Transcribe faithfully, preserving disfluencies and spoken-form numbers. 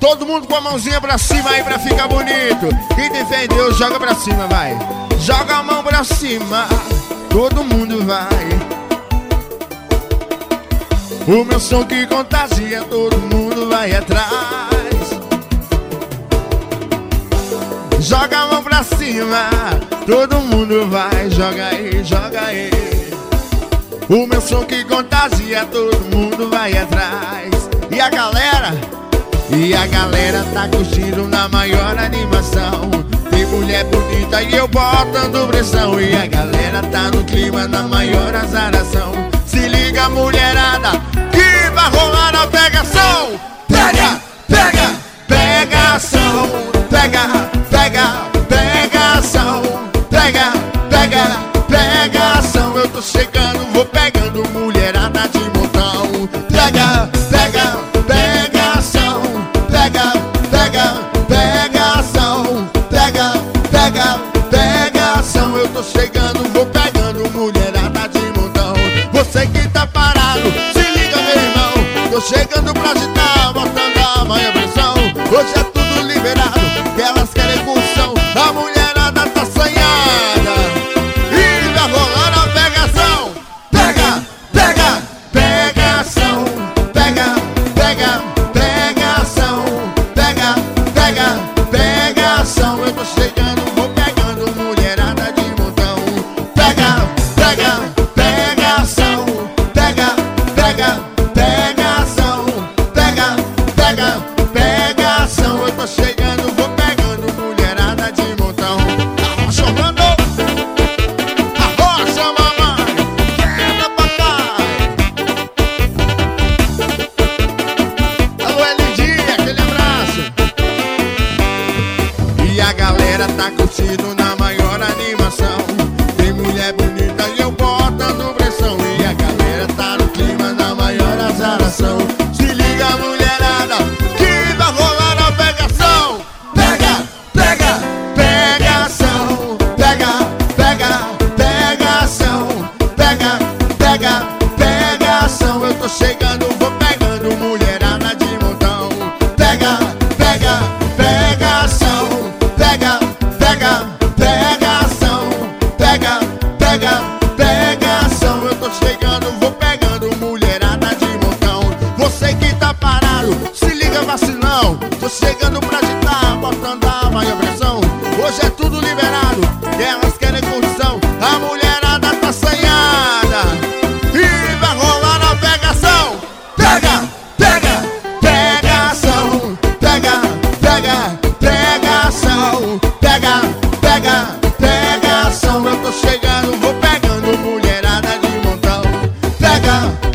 Todo mundo com a mãozinha pra cima aí pra ficar bonito. Quem tem fé em Deus, joga pra cima, vai. Joga a mão pra cima, todo mundo vai. O meu som que contagia, todo mundo vai atrás. Joga a mão pra cima, todo mundo vai. Joga aí, joga aí. O meu som que contagia, todo mundo vai atrás. E a galera, e a galera tá curtindo na maior animação. Tem mulher bonita e eu botando pressão. E a galera tá no clima na maior azaração. Se liga, mulherada, que vai rolar a pegação. Pega, pega, pegação. Pega, pega, pegação. Pega, pega, pegação. Eu tô chegando, vou pegando mulherada de montão. Pega, pega, pegação. Pega, pega, pegação. Pega, pega, pegação. Eu tô chegando, vou pegando mulherada de montão. Você que tá parado, se liga, meu irmão. Tô chegando pra agitar, botando a maior pressão. Hoje é tudo liberado, que elas querem curtição. A mulherada tá assanhada e vai rolar a pegação. Pega, pega, pegação. Pega, pega, pegação. Pega, pega, pegação. Eu tô chegando, vou pegando mulherada de montão. Pega, pega, pegação. Pega, pega, pegação. Pega, pega, pegação. Eu tô chegando, vou pegando mulherada de montão. Arrocha, mandou. Arrocha, mamãe. Quebra, papai. Alô, L G, aquele abraço. E a galera tá curtindo na maior animação. Tem mulher bonita e eu botando pressão. E a galera tá no clima na maior azaração. Se liga, mulherada, que vai rolar a pegação. Pega, pega, pegação. Pega, pega, pegação. Pega, pega, pegação. Eu tô chegando, vou pegando mulherada de montão. Pega, pega, pegação. Pega, pega, pegação. Pega, pega, pegação. Eu tô chegando, vou pegando mulherada de montão. Você que tá parado, se liga, vacilão. Tô chegando pra agitar, botando a maior pressão. Hoje é tudo liberado, e elas querem curtição. A mulherada tá assanhada e vai rolar a pegação. Pega, pega, pegação. Pega, pega, pegação. Pega, pega, pegação. Eu tô chegando, vou pegando mulherada de montão. Pega,